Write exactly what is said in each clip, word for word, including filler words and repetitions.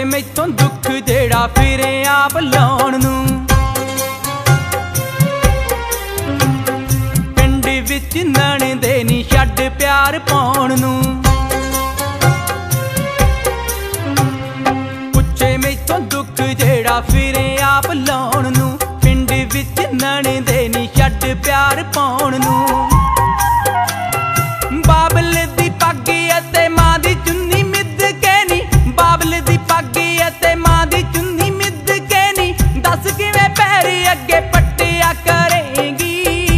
मैथों दुख जेड़ा फिरे आप लाउण नूं। पिंड विच नणदे नी छड्ड प्यार पाउण नूं। पुछे मैथों दुख जेड़ा फिरे आप लाउण नूं। पिंड विच नणदे नी छड्ड प्यार पाउण नूं। बाबल दी पग अते मां दी चुन्नी मिद के नी। बाबल दी पग अते मां दी चुन्नी मिद के नी। दस किवें पैर अगे पट्टिया करेंगी।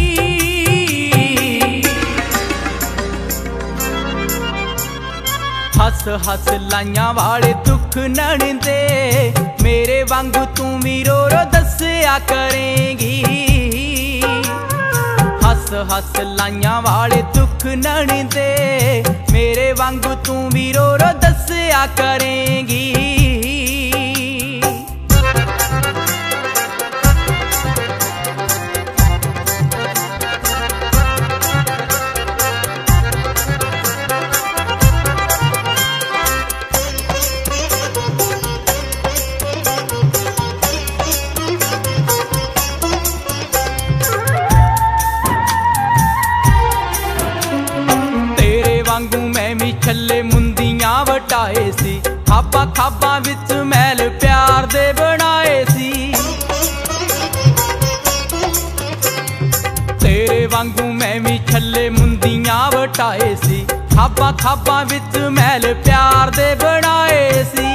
हस हस लाइयां वाले दुख नणदे मेरे वांगू तू भी रो रो दस्या करेंगी। हस हस लाइयां वाले दुख नणदे मेरे वांगू तू भी रो रो दस्या करेंगी। मैं भी छले मुंदियां वटाए सी। खाबा खाबा विच मैल प्यार दे बनाए सी। तेरे वांगू मैं भी छले मुंदियां वटाए सी। खाबा खाबा विच मैल प्यार दे बनाए सी।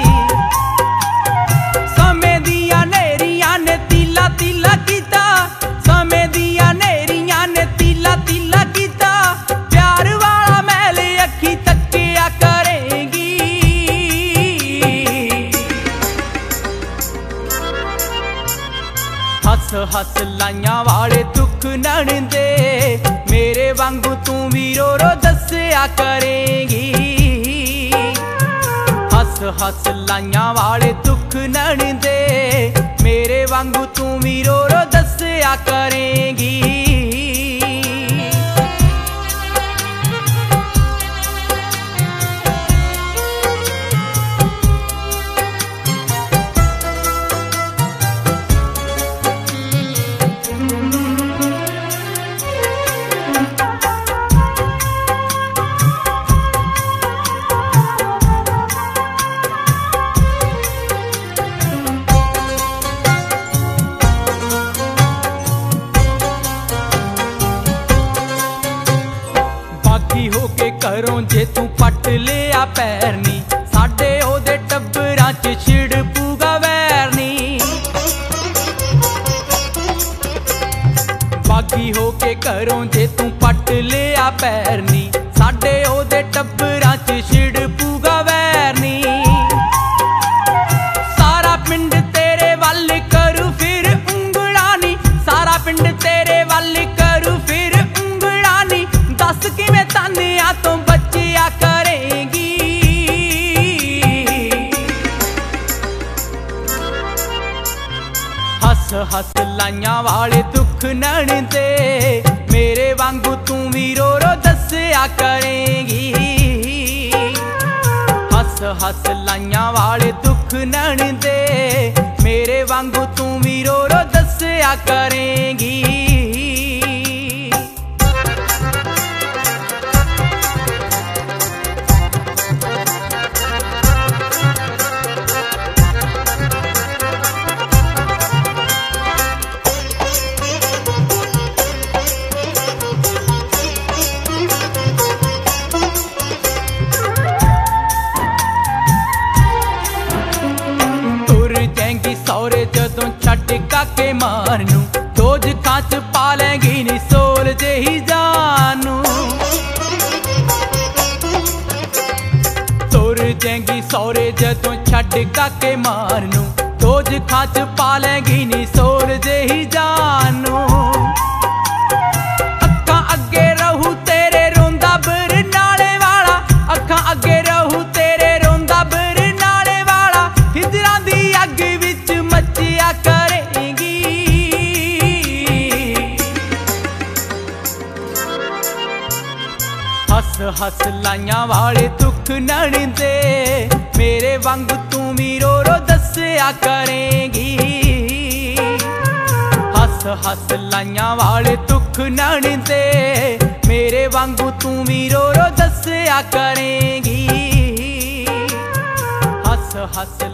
समय दिया नेरियां ने तीला तीला कीता। समय दिया नेरियां ने तीला तीला कीता। प्यार वाला मैल अखी तकिया करेंगी। हस हस लाइयां वाले दुख नणदे मेरे वांगू तू भी रो रो दस्या करेंगी। हस हस लाइयां वाले दुख नणदे मेरे वांगू तू भी रो रो दस्या करेंगी। होके घरों जे तू पट लिया पैरनी। साडे ओदे टब्बरां च छिड़ पूगा वैरनी। बागी होके घरों जे तू पट लिया पैरनी। साडे ओदे टब्बरां च छिड़ पूगा वैरनी। सारा पिंड तेरे वल करू फिर उंगला नी। सारा पिंड तेरे वल करू फिर उंगला नी। दस किवें तानिया तो बचिया करेंगी। हस हस लाइयां वाले दुख नणदे मेरे वांगू तू भी रो रो दस्या करेंगी। हस हस लाइयां वाले दुख नणदे मेरे वांगू तू भी रो रो दस्या करेंगी। सौरे जदों छड्ड काके मारनू। दोज खाच पा लेंगी नी सोल जेही जानू। तुर जाएंगी सौरे जदों छड्ड काके मारनू। दोज खाच पा लेंगी नी सोल जेही जानू। अखां अगे रहू तेरे रोंदा बरनाले वाला। अखां अगे रहू तेरे रोंदा बरनाले वाला। हिजरां दी अग विच मचिया करेंगी। हस हस लाइयां वाले दुख नणदे मेरे वांग तू भी रो रो दसिया करेंगी। हस हस लाइयां वाले दुख नड़दे मेरे वांगू तू भी रो रो दसिया करेंगी। हस हस